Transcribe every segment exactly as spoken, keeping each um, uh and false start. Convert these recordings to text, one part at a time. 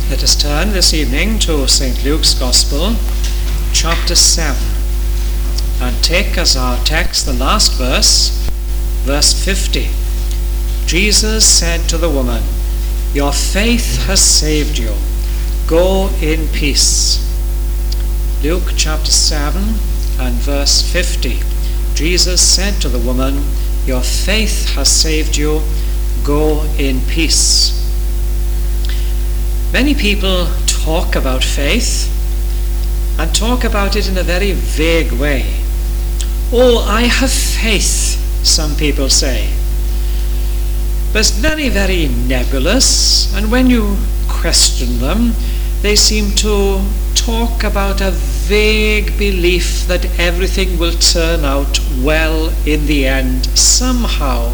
Let us turn this evening to Saint Luke's Gospel, chapter seven, and take as our text the last verse, verse fifty. Jesus said to the woman, "Your faith has saved you. Go in peace." Luke chapter seven and verse fifty. Jesus said to the woman, "Your faith has saved you. Go in peace." Many people talk about faith and talk about it in a very vague way. "Oh, I have faith," some people say. But it's very, very nebulous, and when you question them, they seem to talk about a vague belief that everything will turn out well in the end somehow.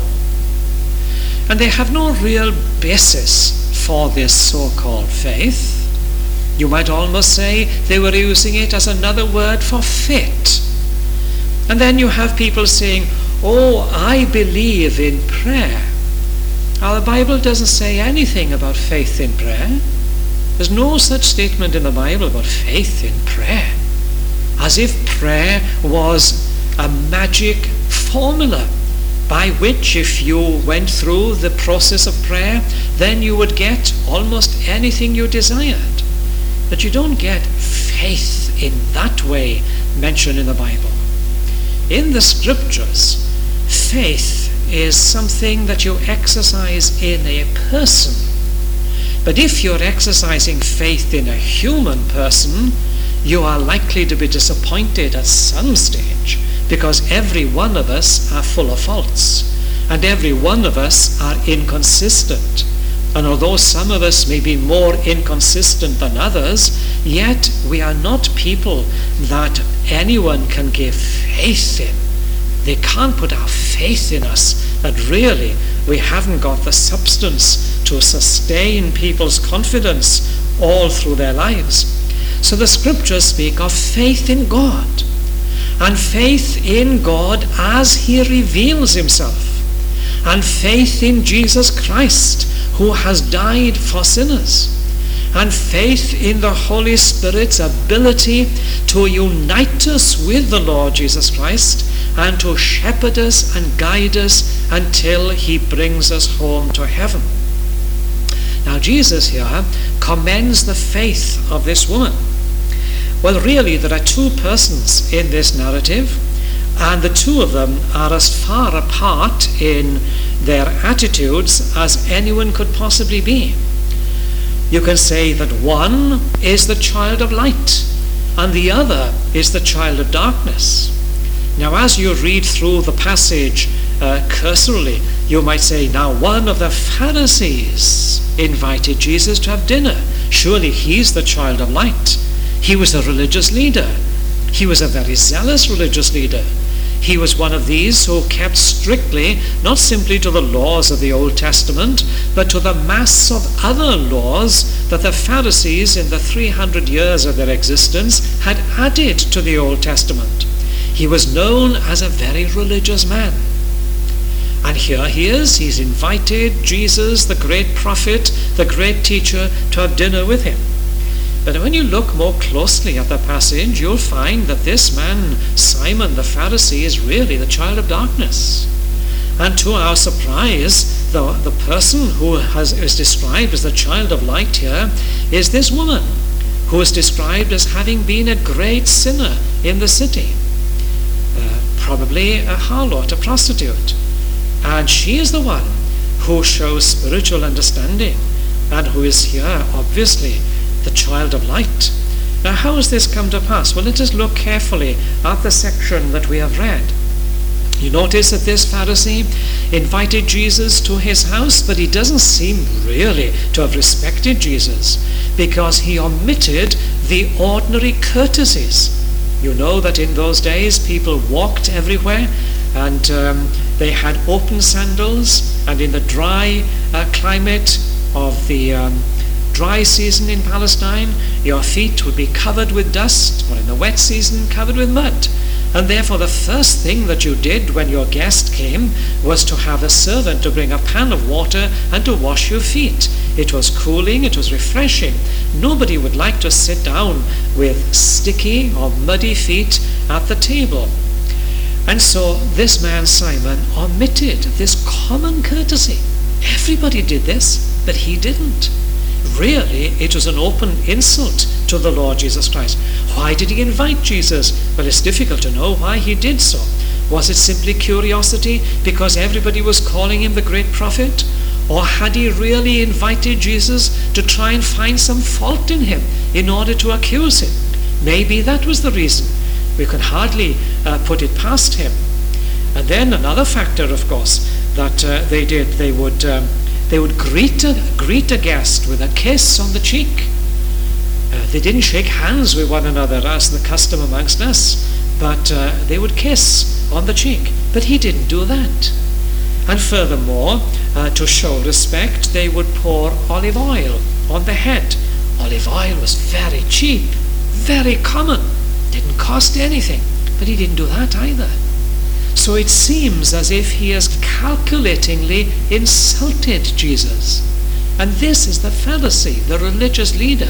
And they have no real basis for this so-called faith. You might almost say they were using it as another word for faith. And then you have people saying, "Oh, I believe in prayer." Now, the Bible doesn't say anything about faith in prayer. There's no such statement in the Bible about faith in prayer, as if prayer was a magic formula by which, if you went through the process of prayer, then you would get almost anything you desired. But you don't get faith in that way mentioned in the Bible. In the Scriptures, faith is something that you exercise in a person. But if you're exercising faith in a human person, you are likely to be disappointed at some stage, because every one of us are full of faults, and every one of us are inconsistent. And although some of us may be more inconsistent than others, yet we are not people that anyone can give faith in. They can't put our faith in us, that really we haven't got the substance to sustain people's confidence all through their lives. So the Scriptures speak of faith in God, and faith in God as He reveals Himself, and faith in Jesus Christ, who has died for sinners, and faith in the Holy Spirit's ability to unite us with the Lord Jesus Christ and to shepherd us and guide us until He brings us home to heaven. Now, Jesus here commends the faith of this woman. Well, really, there are two persons in this narrative, and the two of them are as far apart in their attitudes as anyone could possibly be. You can say that one is the child of light, and the other is the child of darkness. Now, as you read through the passage uh, cursorily, you might say, now one of the Pharisees invited Jesus to have dinner. Surely he's the child of light. He was a religious leader. He was a very zealous religious leader. He was one of these who kept strictly, not simply to the laws of the Old Testament, but to the mass of other laws that the Pharisees in the three hundred years of their existence had added to the Old Testament. He was known as a very religious man. And here he is, he's invited Jesus, the great prophet, the great teacher, to have dinner with him. But when you look more closely at the passage, you'll find that this man, Simon the Pharisee, is really the child of darkness. And to our surprise, the, the person who has, is described as the child of light here is this woman, who is described as having been a great sinner in the city. Uh, probably a harlot, a prostitute. And she is the one who shows spiritual understanding, and who is here, obviously, the child of light. Now, how has this come to pass? Well, let us look carefully at the section that we have read. You notice that this Pharisee invited Jesus to his house, but he doesn't seem really to have respected Jesus, because he omitted the ordinary courtesies. You know that in those days people walked everywhere, and um, they had open sandals, and in the dry uh, climate of the um, dry season in Palestine, your feet would be covered with dust, or in the wet season covered with mud. And therefore the first thing that you did when your guest came was to have a servant to bring a pan of water and to wash your feet. It was cooling, it was refreshing. Nobody would like to sit down with sticky or muddy feet at the table. And so this man Simon omitted this common courtesy. Everybody did this, but he didn't. Really, it was an open insult to the Lord Jesus Christ. Why did he invite Jesus? Well, it's difficult to know why he did so. Was it simply curiosity because everybody was calling him the great prophet? Or had he really invited Jesus to try and find some fault in him in order to accuse him? Maybe that was the reason. We can hardly uh, put it past him. And then another factor, of course, that uh, they did, they would um, they would greet a, greet a guest with a kiss on the cheek. Uh, they didn't shake hands with one another as the custom amongst us, but uh, they would kiss on the cheek. But he didn't do that. And furthermore, uh, to show respect, they would pour olive oil on the head. Olive oil was very cheap, very common. Didn't cost anything, but he didn't do that either. So it seems as if he has calculatingly insulted Jesus. And this is the Pharisee, the religious leader.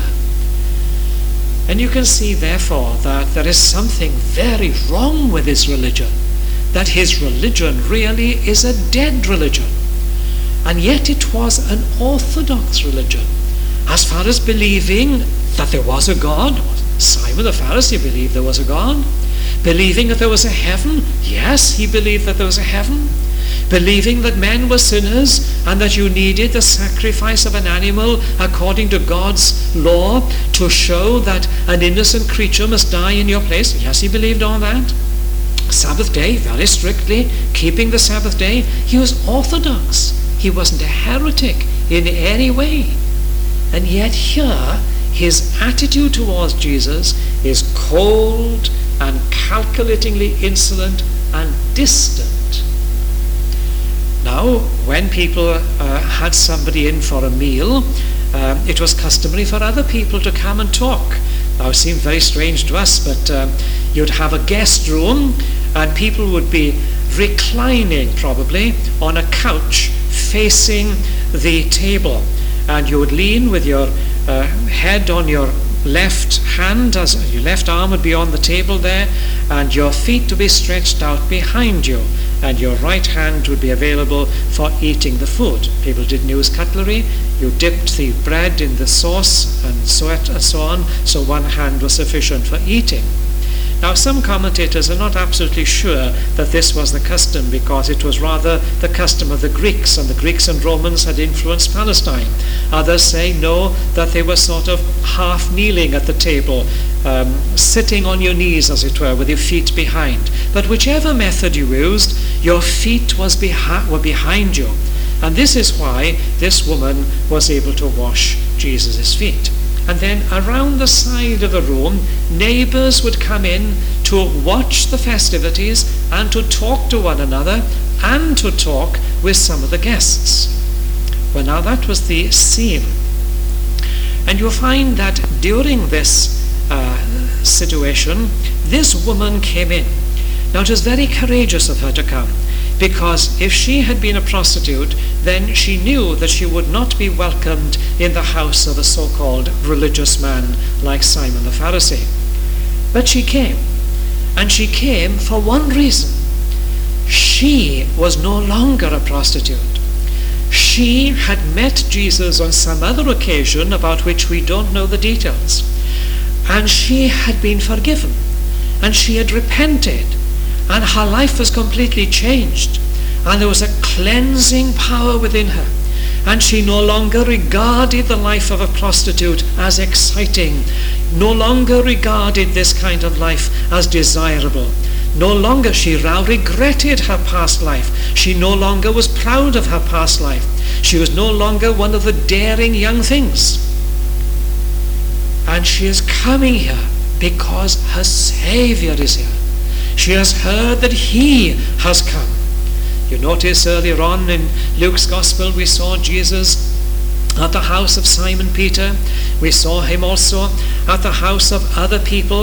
And you can see, therefore, that there is something very wrong with his religion, that his religion really is a dead religion. And yet it was an orthodox religion. As far as believing that there was a God, Simon the Pharisee believed there was a God. Believing that there was a heaven, yes, he believed that there was a heaven. Believing that men were sinners and that you needed the sacrifice of an animal according to God's law to show that an innocent creature must die in your place, yes, he believed all that. Sabbath day, very strictly, keeping the Sabbath day. He was orthodox. He wasn't a heretic in any way. And yet here, his attitude towards Jesus is cold and calculatingly insolent and distant. Now, when people uh, had somebody in for a meal, uh, it was customary for other people to come and talk. Now, it seemed very strange to us, but uh, you'd have a guest room and people would be reclining probably on a couch facing the table, and you would lean with your uh, head on your left hand, as your left arm would be on the table there, and your feet to be stretched out behind you, and your right hand would be available for eating the food. People didn't use cutlery. You dipped the bread in the sauce and so, and so on, so one hand was sufficient for eating. Now, some commentators are not absolutely sure that this was the custom, because it was rather the custom of the Greeks, and the Greeks and Romans had influenced Palestine. Others say no, that they were sort of half kneeling at the table, um, sitting on your knees, as it were, with your feet behind. But whichever method you used, your feet was behi- were behind you. And this is why this woman was able to wash Jesus' feet. And then around the side of the room, neighbors would come in to watch the festivities and to talk to one another and to talk with some of the guests. Well, now that was the scene. And you'll find that during this uh, situation, this woman came in. Now, it was very courageous of her to come, because if she had been a prostitute, then she knew that she would not be welcomed in the house of a so-called religious man like Simon the Pharisee. But she came, and she came for one reason. She was no longer a prostitute. She had met Jesus on some other occasion about which we don't know the details, and she had been forgiven, and she had repented, and her life was completely changed, and there was a cleansing power within her, and she no longer regarded the life of a prostitute as exciting, no longer regarded this kind of life as desirable. No longer she now regretted her past life. She no longer was proud of her past life. She was no longer one of the daring young things. And she is coming here because her Savior is here. She has heard that He has come. You notice earlier on in Luke's Gospel, we saw Jesus at the house of Simon Peter. We saw Him also at the house of other people.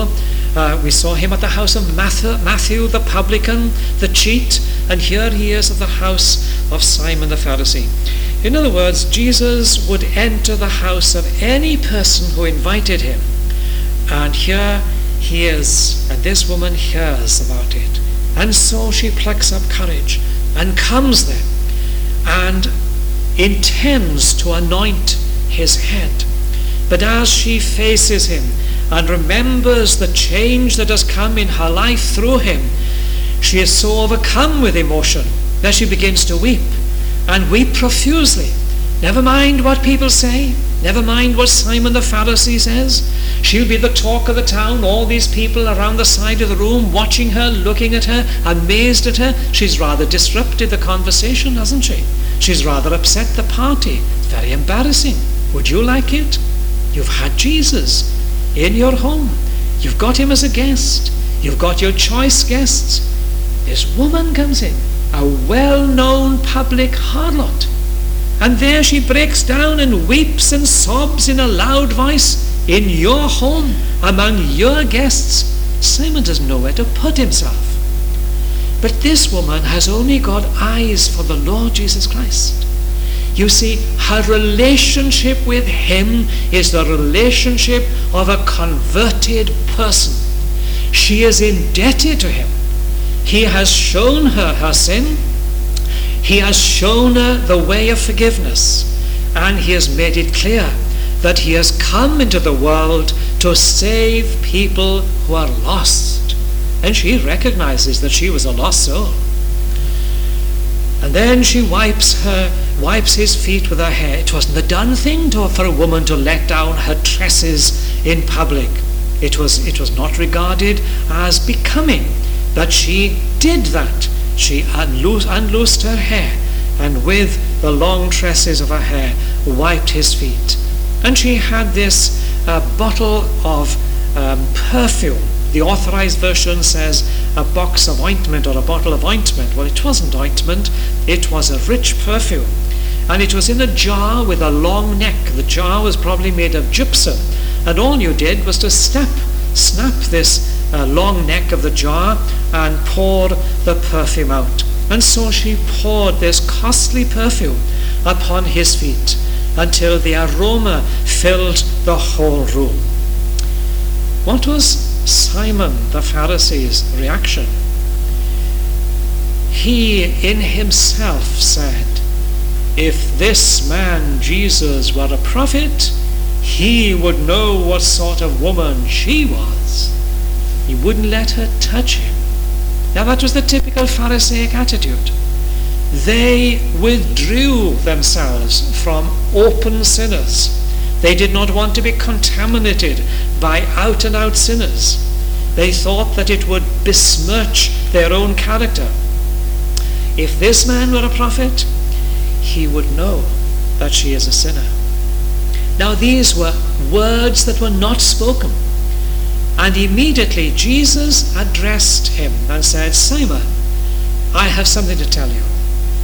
Uh, we saw him at the house of Matthew, Matthew the publican, the cheat, and here he is at the house of Simon the Pharisee. In other words, Jesus would enter the house of any person who invited him. And here he is, and this woman hears about it. And so she plucks up courage and comes there and intends to anoint his head. But as she faces him and remembers the change that has come in her life through him, she is so overcome with emotion that she begins to weep, and weep profusely. Never mind what people say, never mind what Simon the Pharisee says. She'll be the talk of the town, all these people around the side of the room watching her, looking at her, amazed at her. She's rather disrupted the conversation, hasn't she? She's rather upset the party. It's very embarrassing. Would you like it? You've had Jesus in your home. You've got him as a guest. You've got your choice guests. This woman comes in, a well-known public harlot. And there she breaks down and weeps and sobs in a loud voice in your home, among your guests. Simon doesn't know where to put himself. But this woman has only got eyes for the Lord Jesus Christ. You see, her relationship with him is the relationship of a converted person. She is indebted to him. He has shown her her sin. He has shown her the way of forgiveness. And he has made it clear that he has come into the world to save people who are lost. And she recognizes that she was a lost soul. And then she wipes her, wipes his feet with her hair. It wasn't the done thing to, for a woman to let down her tresses in public. It was, it was not regarded as becoming that she did that. She unloosed, unloosed her hair, and with the long tresses of her hair wiped his feet. And she had this uh, bottle of um, perfume. The Authorized Version says a box of ointment or a bottle of ointment. Well, it wasn't ointment, it was a rich perfume. And it was in a jar with a long neck. The jar was probably made of gypsum. And all you did was to snap, snap this uh, long neck of the jar and pour the perfume out. And so she poured this costly perfume upon his feet until the aroma filled the whole room. What was Simon the Pharisee's reaction? He in himself said, if this man Jesus were a prophet, he would know what sort of woman she was. He wouldn't let her touch him. Now that was the typical Pharisaic attitude. They withdrew themselves from open sinners. They did not want to be contaminated by out-and-out sinners. They thought that it would besmirch their own character. If this man were a prophet, he would know that she is a sinner. Now these were words that were not spoken. And immediately Jesus addressed him and said, Simon, I have something to tell you.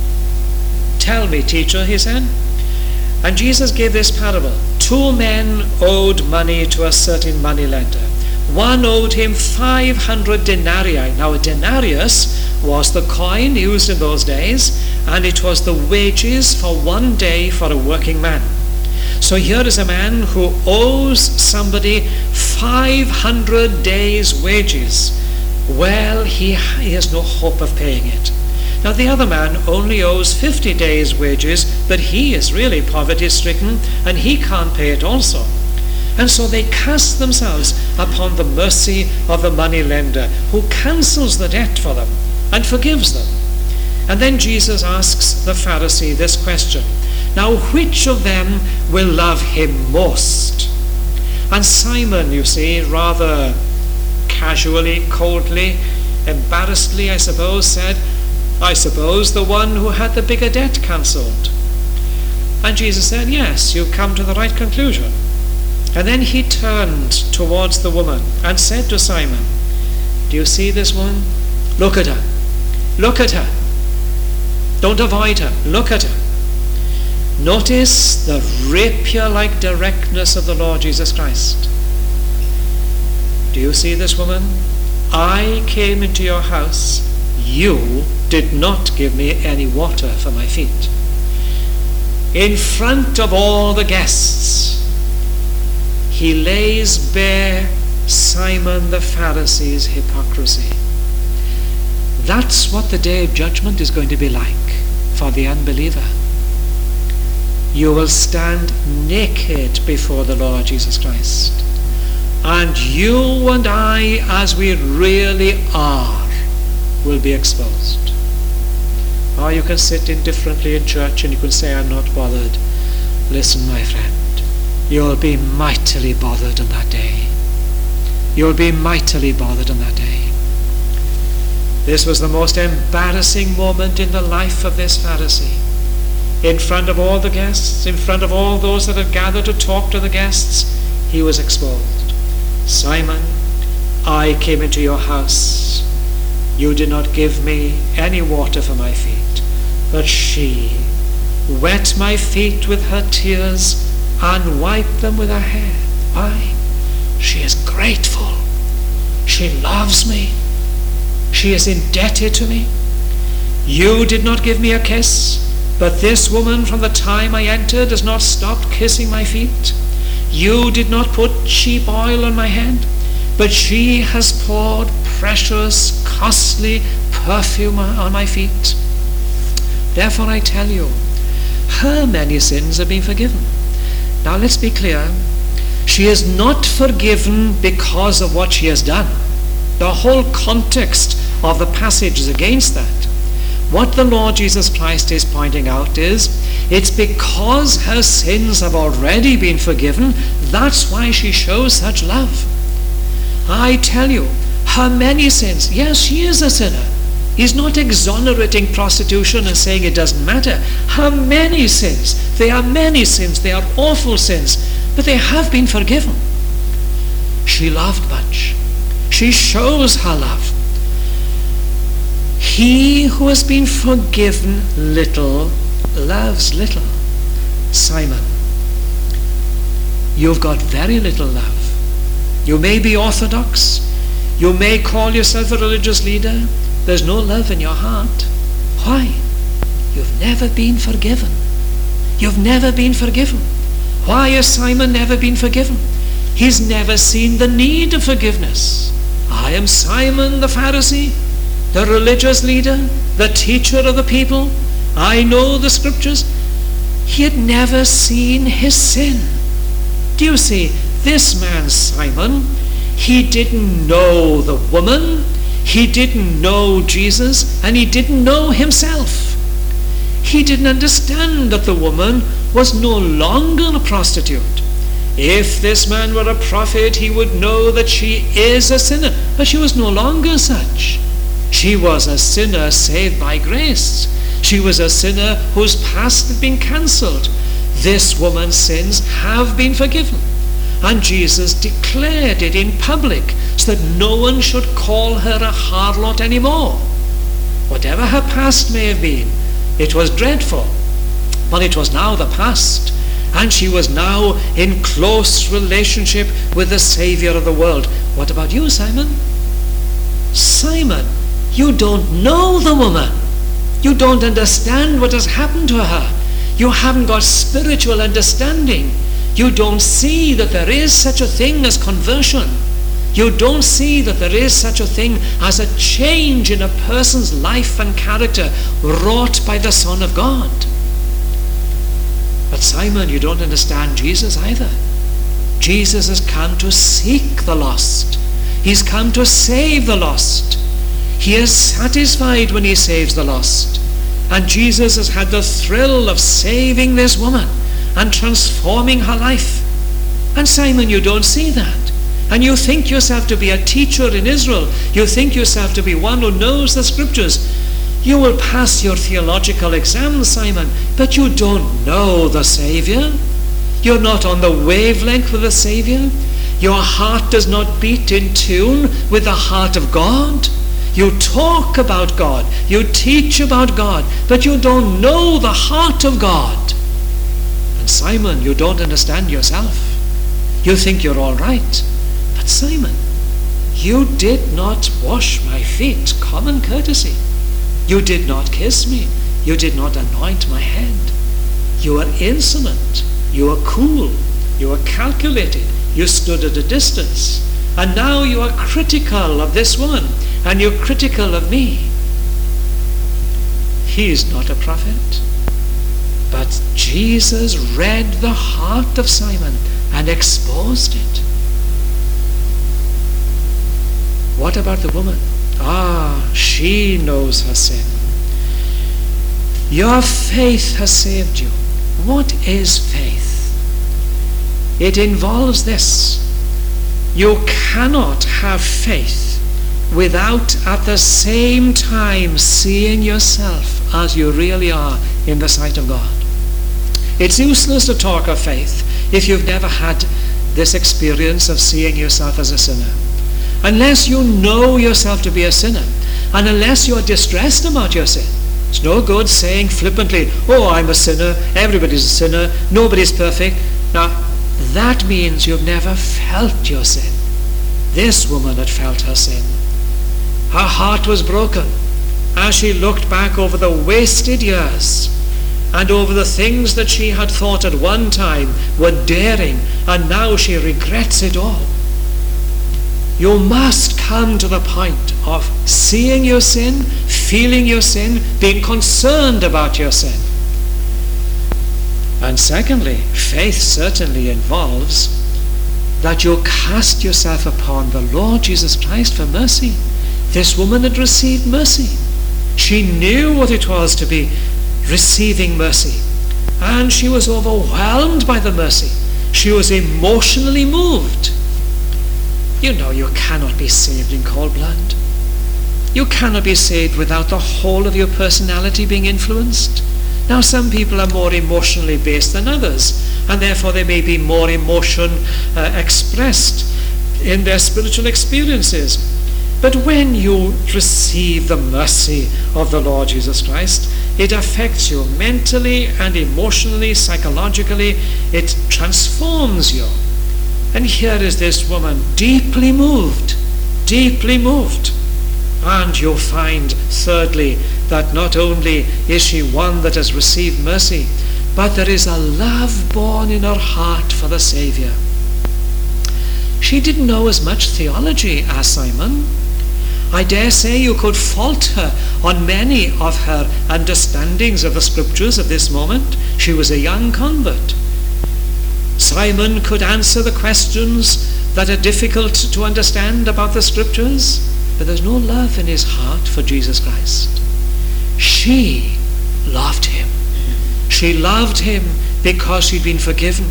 Tell me, teacher, he said. And Jesus gave this parable. Two men owed money to a certain moneylender. One owed him five hundred denarii. Now a denarius was the coin used in those days, and it was the wages for one day for a working man. So here is a man who owes somebody five hundred days' wages. Well, he, he has no hope of paying it. Now the other man only owes fifty days' wages, but he is really poverty-stricken, and he can't pay it also. And so they cast themselves upon the mercy of the moneylender, who cancels the debt for them and forgives them. And then Jesus asks the Pharisee this question. Now, which of them will love him most? And Simon, you see, rather casually, coldly, embarrassedly, I suppose, said, I suppose the one who had the bigger debt cancelled. And Jesus said, yes, you've come to the right conclusion. And then he turned towards the woman and said to Simon, do you see this woman? Look at her. Look at her. Don't avoid her. Look at her. Notice the rapier-like directness of the Lord Jesus Christ. Do Do you see this woman? I came into your house. You did not give me any water for my feet. In front of all the guests, he lays bare Simon the Pharisee's hypocrisy. That's what the day of judgment is going to be like for the unbeliever. You will stand naked before the Lord Jesus Christ. And you and I, as we really are, will be exposed. Or you can sit indifferently in church and you can say, I'm not bothered. Listen, my friend, you'll be mightily bothered on that day. You'll be mightily bothered on that day. This was the most embarrassing moment in the life of this Pharisee. In front of all the guests, in front of all those that had gathered to talk to the guests, he was exposed. Simon, I came into your house. You did not give me any water for my feet, but she wet my feet with her tears and wiped them with her hair. Why? She is grateful. She loves me. She is indebted to me. You did not give me a kiss, but this woman from the time I entered has not stopped kissing my feet. You did not put cheap oil on my head, but she has poured precious, costly perfume on my feet. Therefore I tell you, her many sins have been forgiven. Now let's be clear. She is not forgiven because of what she has done. The whole context of the passage is against that. What the Lord Jesus Christ is pointing out is, it's because her sins have already been forgiven, that's why she shows such love. I tell you, her many sins, yes, she is a sinner. He's not exonerating prostitution and saying it doesn't matter. Her many sins, they are many sins, they are awful sins, but they have been forgiven. She loved much. She shows her love. He who has been forgiven little loves little. Simon, you've got very little love. You may be orthodox. You may call yourself a religious leader. There's no love in your heart. Why? You've never been forgiven. You've never been forgiven. Why has Simon never been forgiven? He's never seen the need of forgiveness. I am Simon the Pharisee, the religious leader, the teacher of the people. I know the scriptures. He had never seen his sin. Do you see, this man Simon, he didn't know the woman, he didn't know Jesus, and he didn't know himself. He didn't understand that the woman was no longer a prostitute. If this man were a prophet, he would know that she is a sinner, but she was no longer such. She was a sinner saved by grace. She was a sinner whose past had been cancelled. This woman's sins have been forgiven. And Jesus declared it in public so that no one should call her a harlot anymore. Whatever her past may have been, it was dreadful, but it was now the past. And she was now in close relationship with the Savior of the world. What about you, Simon? Simon, you don't know the woman. You don't understand what has happened to her. You haven't got spiritual understanding. You don't see that there is such a thing as conversion. You don't see that there is such a thing as a change in a person's life and character wrought by the Son of God. But Simon, you don't understand Jesus either. Jesus has come to seek the lost. He's come to save the lost. He is satisfied when he saves the lost. And Jesus has had the thrill of saving this woman and transforming her life. And Simon, you don't see that. And you think yourself to be a teacher in Israel. You think yourself to be one who knows the scriptures. You will pass your theological exams, Simon, but you don't know the Savior. You're not on the wavelength with the Savior. Your heart does not beat in tune with the heart of God. You talk about God, you teach about God, but you don't know the heart of God. And Simon, you don't understand yourself. You think you're all right. But Simon, You did not wash my feet, common courtesy. You did not kiss me. You did not anoint my head. You are insolent. You are cool. You are calculated. You stood at a distance. And now you are critical of this woman, and you're critical of me. He is not a prophet. But Jesus read the heart of Simon and exposed it. What about the woman? Ah, she knows her sin. Your faith has saved you. What is faith? It involves this. You cannot have faith without at the same time seeing yourself as you really are in the sight of God. It's useless to talk of faith if you've never had this experience of seeing yourself as a sinner. Unless you know yourself to be a sinner, and unless you're distressed about your sin. It's no good saying flippantly, oh, I'm a sinner, everybody's a sinner, nobody's perfect. Now, that means you've never felt your sin. This woman had felt her sin. Her heart was broken as she looked back over the wasted years and over the things that she had thought at one time were daring, and now she regrets it all. You must come to the point of seeing your sin, feeling your sin, being concerned about your sin. And secondly, faith certainly involves that you cast yourself upon the Lord Jesus Christ for mercy. This woman had received mercy. She knew what it was to be receiving mercy, and she was overwhelmed by the mercy. She was emotionally moved. You know, you cannot be saved in cold blood. You cannot be saved without the whole of your personality being influenced. Now, some people are more emotionally based than others, and therefore they may be more emotion uh, expressed in their spiritual experiences. But when you receive the mercy of the Lord Jesus Christ, it affects you mentally and emotionally, psychologically. It transforms you. And here is this woman deeply moved, deeply moved. And you'll find, thirdly, that not only is she one that has received mercy, but there is a love born in her heart for the Saviour. She didn't know as much theology as Simon. I dare say you could fault her on many of her understandings of the Scriptures at this moment. She was a young convert. Simon could answer the questions that are difficult to understand about the Scriptures, but there's no love in his heart for Jesus Christ. She loved him. She loved him because she'd been forgiven.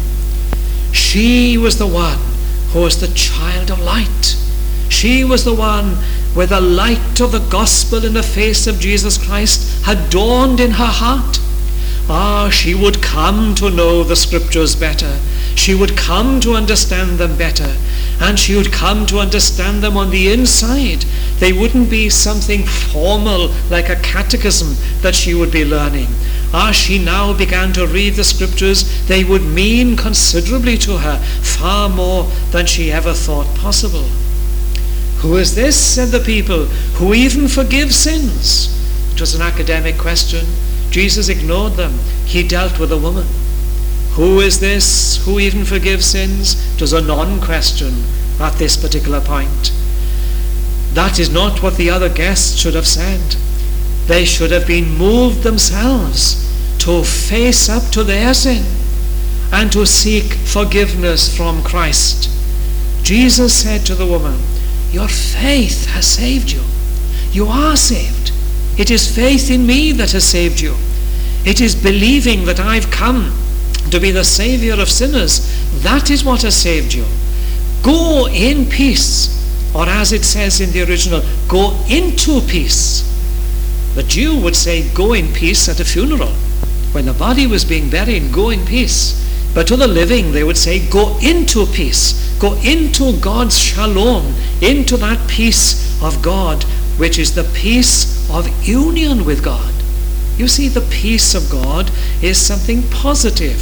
She was the one who was the child of light. She was the one where the light of the gospel in the face of Jesus Christ had dawned in her heart. Ah, she would come to know the Scriptures better. She would come to understand them better. And she would come to understand them on the inside. They wouldn't be something formal like a catechism that she would be learning. As she now began to read the Scriptures, they would mean considerably to her, far more than she ever thought possible. Who is this, said the people, who even forgives sins? It was an academic question. Jesus ignored them. He dealt with a woman. Who is this who even forgives sins? It was a non-question at this particular point. That is not what the other guests should have said. They should have been moved themselves to face up to their sin and to seek forgiveness from Christ. Jesus said to the woman, your faith has saved you. You are saved. It is faith in me that has saved you. It is believing that I've come to be the Saviour of sinners. That is what has saved you. Go in peace, or as it says in the original, go into peace. The Jew would say go in peace at a funeral. When the body was being buried, go in peace. But to the living they would say go into peace. Go into God's shalom, into that peace of God, which is the peace of union with God. You see, the peace of God is something positive.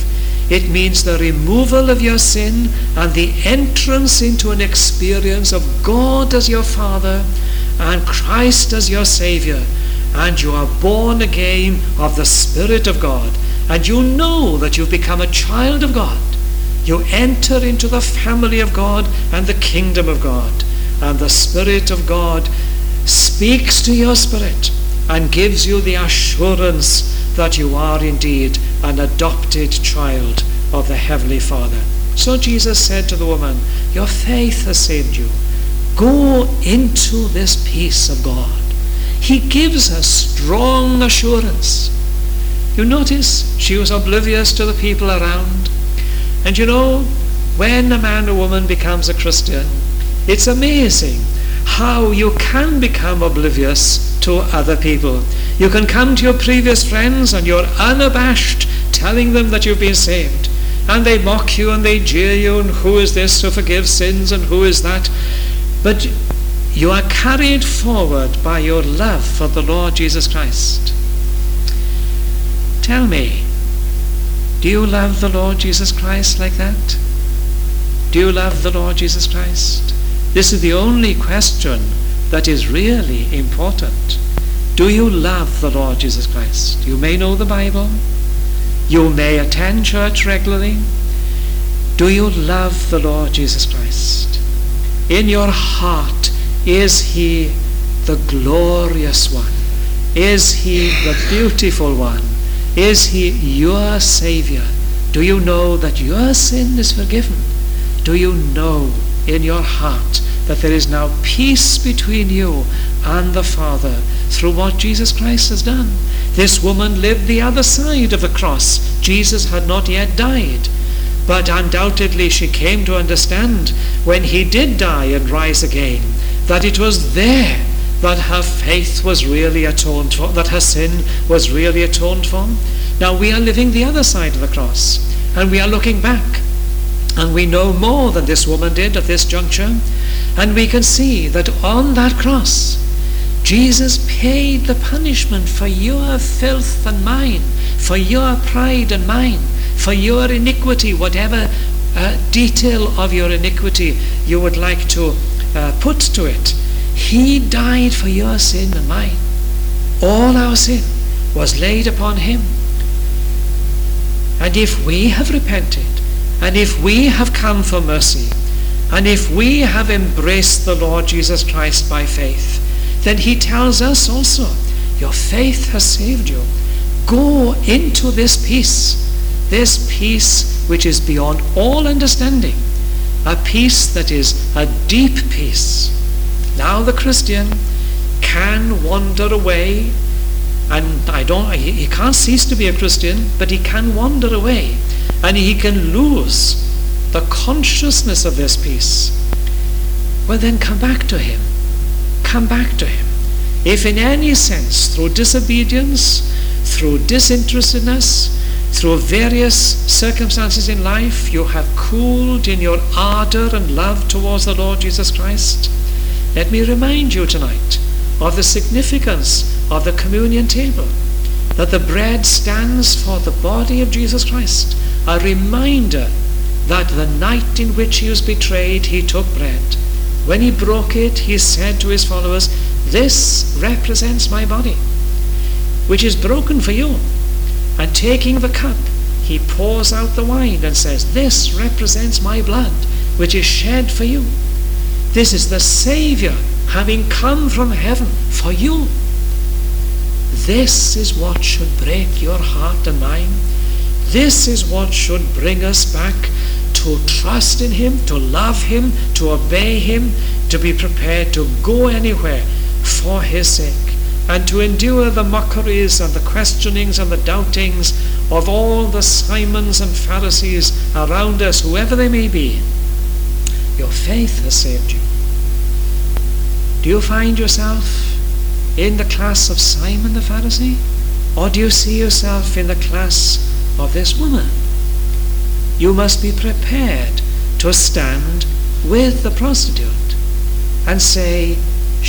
It means the removal of your sin and the entrance into an experience of God as your Father and Christ as your Savior. And you are born again of the Spirit of God. And you know that you've become a child of God. You enter into the family of God and the kingdom of God. And the Spirit of God speaks to your spirit and gives you the assurance that you are indeed an adopted child of the Heavenly Father. So Jesus said to the woman, your faith has saved you. Go into this peace of God. He gives us strong assurance. You notice she was oblivious to the people around. And you know, when a man or woman becomes a Christian, it's amazing how you can become oblivious to other people. You can come to your previous friends and you're unabashed telling them that you've been saved. And they mock you and they jeer you, and who is this who forgives sins and who is that? But you are carried forward by your love for the Lord Jesus Christ. Tell me, do you love the Lord Jesus Christ like that? Do you love the Lord Jesus Christ? This is the only question that is really important. Do you love the Lord Jesus Christ? You may know the Bible. You may attend church regularly. Do you love the Lord Jesus Christ? In your heart, is he the glorious one? Is he the beautiful one? Is he your Savior? Do you know that your sin is forgiven? Do you know in your heart that there is now peace between you and the Father through what Jesus Christ has done? This woman lived the other side of the cross. Jesus had not yet died. But undoubtedly she came to understand when he did die and rise again, that it was there that her faith was really atoned for, that her sin was really atoned for. Now we are living the other side of the cross, and we are looking back, and we know more than this woman did at this juncture, and we can see that on that cross, Jesus paid the punishment for your filth and mine, for your pride and mine, for your iniquity, whatever uh, detail of your iniquity you would like to uh, put to it. He died for your sin and mine. All our sin was laid upon him. And if we have repented, and if we have come for mercy, and if we have embraced the Lord Jesus Christ by faith, then he tells us also, your faith has saved you. Go into this peace, this peace which is beyond all understanding, a peace that is a deep peace. Now the Christian can wander away, and I don't, he, he can't cease to be a Christian, but he can wander away, and he can lose the consciousness of this peace. Well, then come back to him. Come back to him. If in any sense, through disobedience, through disinterestedness, through various circumstances in life, you have cooled in your ardor and love towards the Lord Jesus Christ, let me remind you tonight of the significance of the communion table, that the bread stands for the body of Jesus Christ, a reminder that the night in which he was betrayed, he took bread. When he broke it, he said to his followers, this represents my body, which is broken for you. And taking the cup, he pours out the wine and says, this represents my blood, which is shed for you. This is the Savior having come from heaven for you. This is what should break your heart and mine. This is what should bring us back to trust in him, to love him, to obey him, to be prepared to go anywhere for his sake, and to endure the mockeries and the questionings and the doubtings of all the Simons and Pharisees around us, whoever they may be. Your faith has saved you. Do you find yourself in the class of Simon the Pharisee? Or do you see yourself in the class of this woman? You must be prepared to stand with the prostitute and say,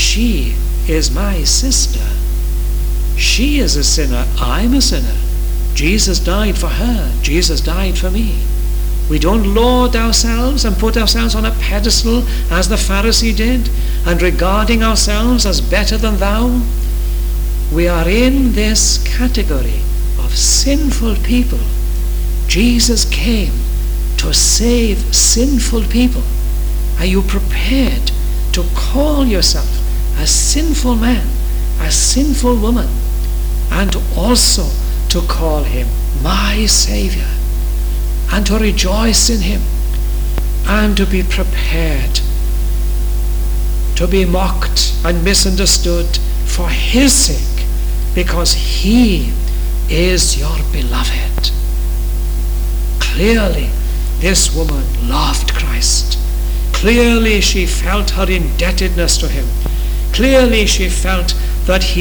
she is my sister. She is a sinner, I'm a sinner. Jesus died for her. Jesus died for me. We don't laud ourselves and put ourselves on a pedestal as the Pharisee did, and regarding ourselves as better than thou. We are in this category of sinful people. Jesus came to save sinful people. Are you prepared to call yourself a sinful man, a sinful woman, and also to call him my Savior, and to rejoice in him, and to be prepared to be mocked and misunderstood for his sake, because he is your beloved? Clearly, this woman loved Christ. Clearly, she felt her indebtedness to him. Clearly, she felt that he